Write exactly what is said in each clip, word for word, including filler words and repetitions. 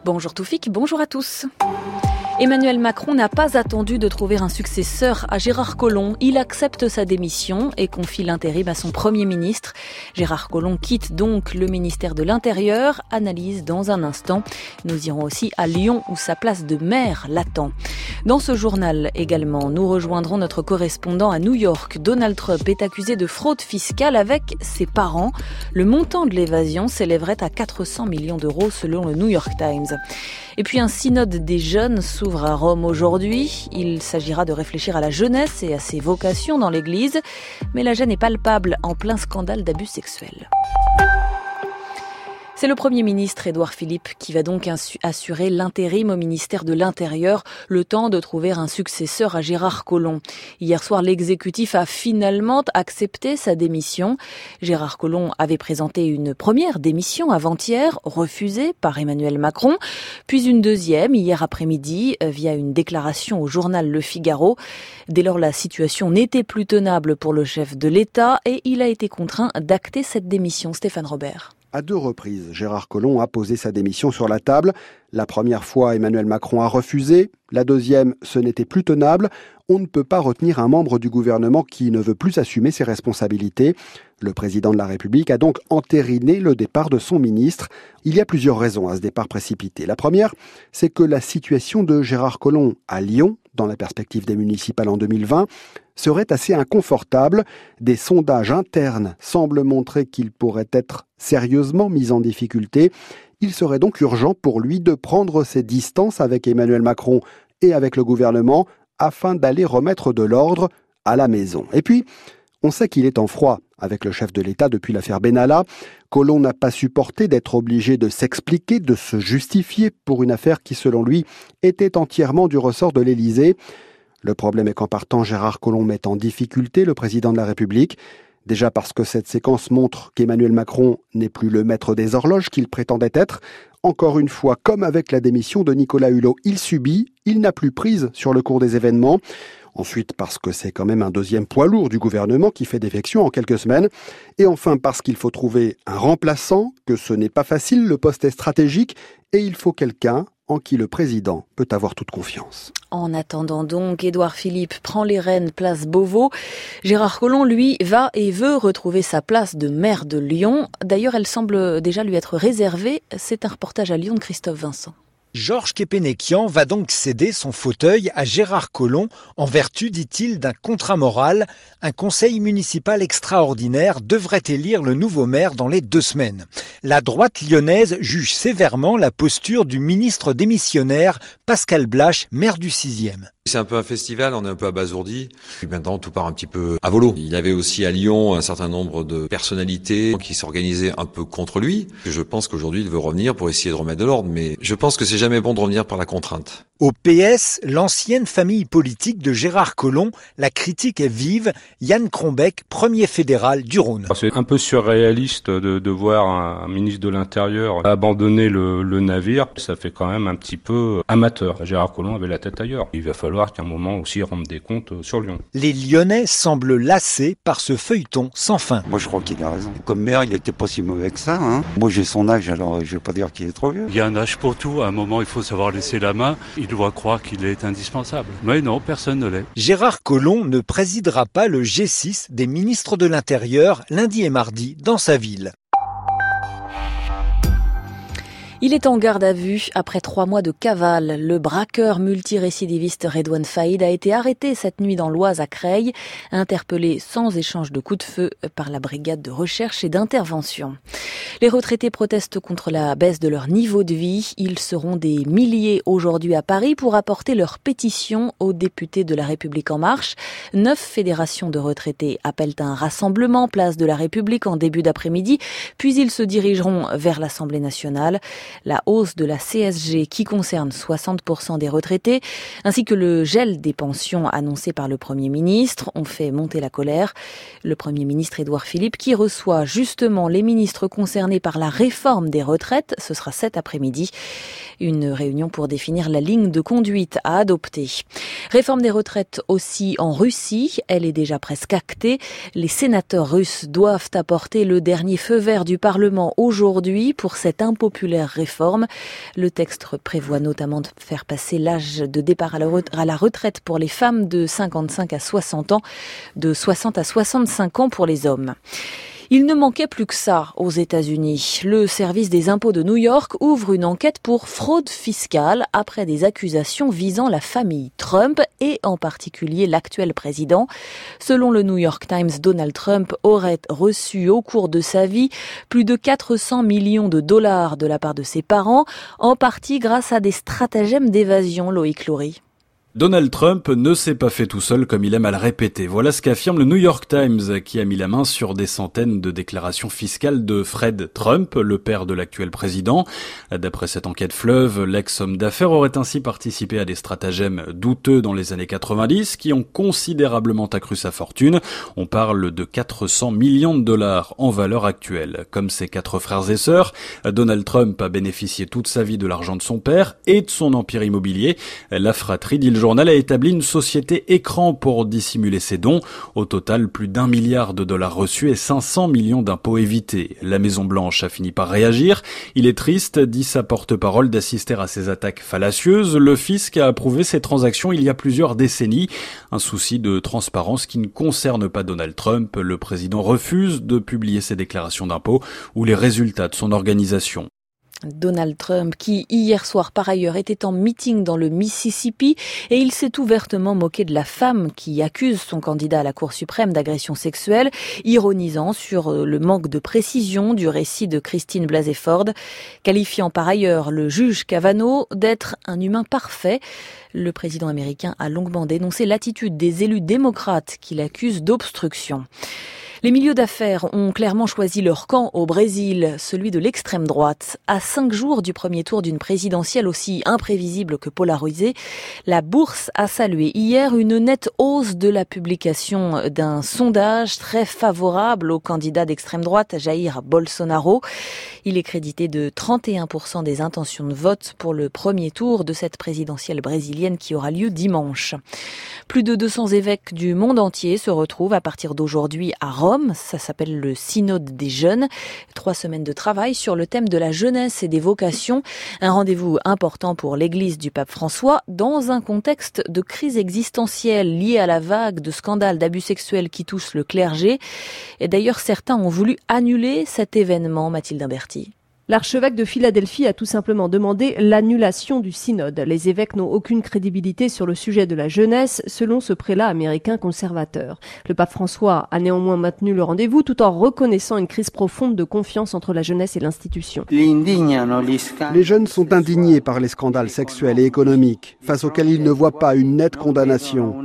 Bonjour Toufik, bonjour à tous. Emmanuel Macron n'a pas attendu de trouver un successeur à Gérard Collomb. Il accepte sa démission et confie l'intérim à son Premier ministre. Gérard Collomb quitte donc le ministère de l'Intérieur. Analyse dans un instant. Nous irons aussi à Lyon où sa place de maire l'attend. Dans ce journal également, nous rejoindrons notre correspondant à New York. Donald Trump est accusé de fraude fiscale avec ses parents. Le montant de l'évasion s'élèverait à quatre cents millions d'euros selon le New York Times. Et puis un synode des jeunes s'ouvre à Rome aujourd'hui. Il s'agira de réfléchir à la jeunesse et à ses vocations dans l'Église. Mais la gêne est palpable en plein scandale d'abus sexuels. C'est le Premier ministre Édouard Philippe qui va donc assurer l'intérim au ministère de l'Intérieur, le temps de trouver un successeur à Gérard Collomb. Hier soir, l'exécutif a finalement accepté sa démission. Gérard Collomb avait présenté une première démission avant-hier, refusée par Emmanuel Macron, puis une deuxième hier après-midi via une déclaration au journal Le Figaro. Dès lors, la situation n'était plus tenable pour le chef de l'État et il a été contraint d'acter cette démission. Stéphane Robert. À deux reprises, Gérard Collomb a posé sa démission sur la table. La première fois, Emmanuel Macron a refusé. La deuxième, ce n'était plus tenable. On ne peut pas retenir un membre du gouvernement qui ne veut plus assumer ses responsabilités. Le président de la République a donc entériné le départ de son ministre. Il y a plusieurs raisons à ce départ précipité. La première, c'est que la situation de Gérard Collomb à Lyon, dans la perspective des municipales en deux mille vingt, serait assez inconfortable. Des sondages internes semblent montrer qu'il pourrait être sérieusement mis en difficulté. Il serait donc urgent pour lui de prendre ses distances avec Emmanuel Macron et avec le gouvernement afin d'aller remettre de l'ordre à la maison. Et puis, on sait qu'il est en froid avec le chef de l'État depuis l'affaire Benalla. Collomb n'a pas supporté d'être obligé de s'expliquer, de se justifier pour une affaire qui, selon lui, était entièrement du ressort de l'Élysée. Le problème est qu'en partant, Gérard Collomb met en difficulté le président de la République. Déjà parce que cette séquence montre qu'Emmanuel Macron n'est plus le maître des horloges qu'il prétendait être. Encore une fois, comme avec la démission de Nicolas Hulot, il subit, il n'a plus prise sur le cours des événements. Ensuite, parce que c'est quand même un deuxième poids lourd du gouvernement qui fait défection en quelques semaines. Et enfin, parce qu'il faut trouver un remplaçant, que ce n'est pas facile, le poste est stratégique, et il faut quelqu'un en qui le président peut avoir toute confiance. En attendant donc, Édouard Philippe prend les rênes place Beauvau. Gérard Collomb, lui, va et veut retrouver sa place de maire de Lyon. D'ailleurs, elle semble déjà lui être réservée. C'est un reportage à Lyon de Christophe Vincent. Georges Kepenekian va donc céder son fauteuil à Gérard Collomb en vertu, dit-il, d'un contrat moral. Un conseil municipal extraordinaire devrait élire le nouveau maire dans les deux semaines. La droite lyonnaise juge sévèrement la posture du ministre démissionnaire Pascal Blache, maire du sixième. C'est un peu un festival, on est un peu abasourdi. Puis maintenant, tout part un petit peu à volo. Il y avait aussi à Lyon un certain nombre de personnalités qui s'organisaient un peu contre lui. Je pense qu'aujourd'hui, il veut revenir pour essayer de remettre de l'ordre, mais je pense que c'est jamais bon de revenir par la contrainte. Au P S, l'ancienne famille politique de Gérard Collomb, la critique est vive. Yann Crombecq, premier fédéral du Rhône. C'est un peu surréaliste de, de voir un ministre de l'Intérieur abandonner le, le navire. Ça fait quand même un petit peu amateur. Gérard Collomb avait la tête ailleurs. Il va falloir qu'à un moment aussi rende des comptes sur Lyon. Les Lyonnais semblent lassés par ce feuilleton sans fin. Moi je crois qu'il a raison. Comme maire, il n'était pas si mauvais que ça. Hein. Moi j'ai son âge, alors je ne vais pas dire qu'il est trop vieux. Il y a un âge pour tout. À un moment, il faut savoir laisser la main. Il doit croire qu'il est indispensable. Mais non, personne ne l'est. Gérard Collomb ne présidera pas le G six des ministres de l'Intérieur lundi et mardi dans sa ville. Il est en garde à vue après trois mois de cavale. Le braqueur multirécidiviste Redouane Faïd a été arrêté cette nuit dans l'Oise à Creil, interpellé sans échange de coups de feu par la brigade de recherche et d'intervention. Les retraités protestent contre la baisse de leur niveau de vie. Ils seront des milliers aujourd'hui à Paris pour apporter leur pétition aux députés de La République En Marche. Neuf fédérations de retraités appellent à un rassemblement place de la République en début d'après-midi, puis ils se dirigeront vers l'Assemblée nationale. La hausse de la C S G qui concerne soixante pour cent des retraités, ainsi que le gel des pensions annoncé par le Premier ministre ont fait monter la colère. Le Premier ministre Édouard Philippe qui reçoit justement les ministres concernés par la réforme des retraites, ce sera cet après-midi. Une réunion pour définir la ligne de conduite à adopter. Réforme des retraites aussi en Russie, elle est déjà presque actée. Les sénateurs russes doivent apporter le dernier feu vert du Parlement aujourd'hui pour cette impopulaire réforme. Le texte prévoit notamment de faire passer l'âge de départ à la retraite pour les femmes de cinquante-cinq à soixante ans, de soixante à soixante-cinq ans pour les hommes. Il ne manquait plus que ça aux États-Unis. Le service des impôts de New York ouvre une enquête pour fraude fiscale après des accusations visant la famille Trump et en particulier l'actuel président. Selon le New York Times, Donald Trump aurait reçu au cours de sa vie plus de quatre cents millions de dollars de la part de ses parents, en partie grâce à des stratagèmes d'évasion, Loïc Loury. Donald Trump ne s'est pas fait tout seul comme il aime à le répéter. Voilà ce qu'affirme le New York Times qui a mis la main sur des centaines de déclarations fiscales de Fred Trump, le père de l'actuel président. D'après cette enquête fleuve, l'ex-homme d'affaires aurait ainsi participé à des stratagèmes douteux dans les années quatre-vingt-dix qui ont considérablement accru sa fortune. On parle de quatre cents millions de dollars en valeur actuelle. Comme ses quatre frères et sœurs, Donald Trump a bénéficié toute sa vie de l'argent de son père et de son empire immobilier. La fratrie, dit le Le journal, a établi une société écran pour dissimuler ses dons. Au total, plus d'un milliard de dollars reçus et cinq cents millions d'impôts évités. La Maison-Blanche a fini par réagir. Il est triste, dit sa porte-parole, d'assister à ces attaques fallacieuses. Le fisc a approuvé ces transactions il y a plusieurs décennies. Un souci de transparence qui ne concerne pas Donald Trump. Le président refuse de publier ses déclarations d'impôts ou les résultats de son organisation. Donald Trump, qui hier soir par ailleurs était en meeting dans le Mississippi, et il s'est ouvertement moqué de la femme qui accuse son candidat à la Cour suprême d'agression sexuelle, ironisant sur le manque de précision du récit de Christine Blasey Ford, qualifiant par ailleurs le juge Kavanaugh d'être un humain parfait. Le président américain a longuement dénoncé l'attitude des élus démocrates qui l'accusent d'obstruction. Les milieux d'affaires ont clairement choisi leur camp au Brésil, celui de l'extrême droite. À cinq jours du premier tour d'une présidentielle aussi imprévisible que polarisée, la bourse a salué hier une nette hausse de la publication d'un sondage très favorable au candidat d'extrême droite, Jair Bolsonaro. Il est crédité de trente et un pour cent des intentions de vote pour le premier tour de cette présidentielle brésilienne qui aura lieu dimanche. Plus de deux cents évêques du monde entier se retrouvent à partir d'aujourd'hui à Rome. Ça s'appelle le Synode des jeunes. Trois semaines de travail sur le thème de la jeunesse et des vocations. Un rendez-vous important pour l'Église du pape François dans un contexte de crise existentielle liée à la vague de scandales d'abus sexuels qui touchent le clergé. Et d'ailleurs, certains ont voulu annuler cet événement, Mathilde Imberti. L'archevêque de Philadelphie a tout simplement demandé l'annulation du synode. Les évêques n'ont aucune crédibilité sur le sujet de la jeunesse, selon ce prélat américain conservateur. Le pape François a néanmoins maintenu le rendez-vous tout en reconnaissant une crise profonde de confiance entre la jeunesse et l'institution. Les jeunes sont indignés par les scandales sexuels et économiques, face auxquels ils ne voient pas une nette condamnation.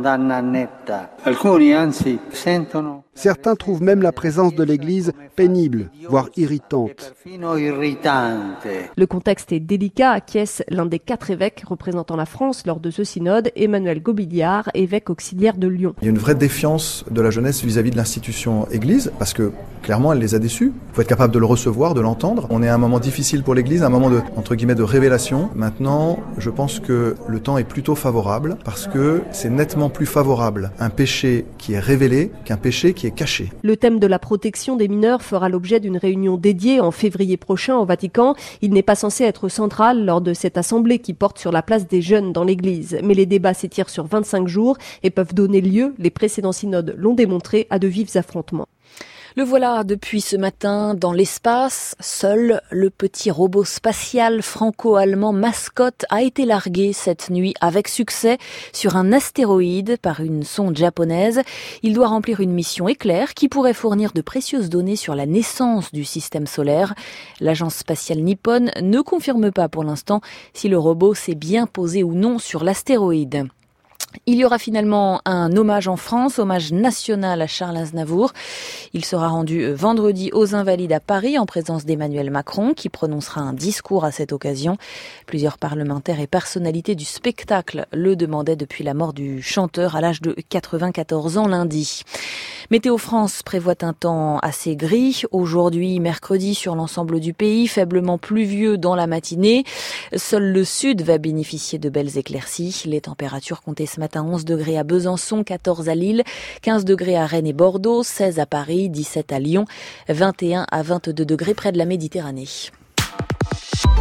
Certains trouvent même la présence de l'Église pénible, voire irritante. Le contexte est délicat, acquiesce l'un des quatre évêques représentant la France lors de ce synode, Emmanuel Gobillard, évêque auxiliaire de Lyon. Il y a une vraie défiance de la jeunesse vis-à-vis de l'institution Église, parce que clairement elle les a déçus. Il faut être capable de le recevoir, de l'entendre. On est à un moment difficile pour l'Église, un moment de, entre guillemets, de révélation. Maintenant, je pense que le temps est plutôt favorable, parce que c'est nettement plus favorable un péché qui est révélé qu'un péché qui est caché. Le thème de la protection des mineurs fera l'objet d'une réunion dédiée en février prochain au Vatican. Il n'est pas censé être central lors de cette assemblée qui porte sur la place des jeunes dans l'Église. Mais les débats s'étirent sur vingt-cinq jours et peuvent donner lieu, les précédents synodes l'ont démontré, à de vifs affrontements. Le voilà depuis ce matin dans l'espace. Seul le petit robot spatial franco-allemand Mascotte a été largué cette nuit avec succès sur un astéroïde par une sonde japonaise. Il doit remplir une mission éclair qui pourrait fournir de précieuses données sur la naissance du système solaire. L'agence spatiale nippone ne confirme pas pour l'instant si le robot s'est bien posé ou non sur l'astéroïde. Il y aura finalement un hommage en France, hommage national à Charles Aznavour. Il sera rendu vendredi aux Invalides à Paris en présence d'Emmanuel Macron qui prononcera un discours à cette occasion. Plusieurs parlementaires et personnalités du spectacle le demandaient depuis la mort du chanteur à l'âge de quatre-vingt-quatorze ans lundi. Météo France prévoit un temps assez gris. Aujourd'hui, mercredi, sur l'ensemble du pays, faiblement pluvieux dans la matinée. Seul le sud va bénéficier de belles éclaircies. Les températures comptaient ce matin onze degrés à Besançon, quatorze à Lille, quinze degrés à Rennes et Bordeaux, seize à Paris, dix-sept à Lyon, vingt et un à vingt-deux degrés près de la Méditerranée.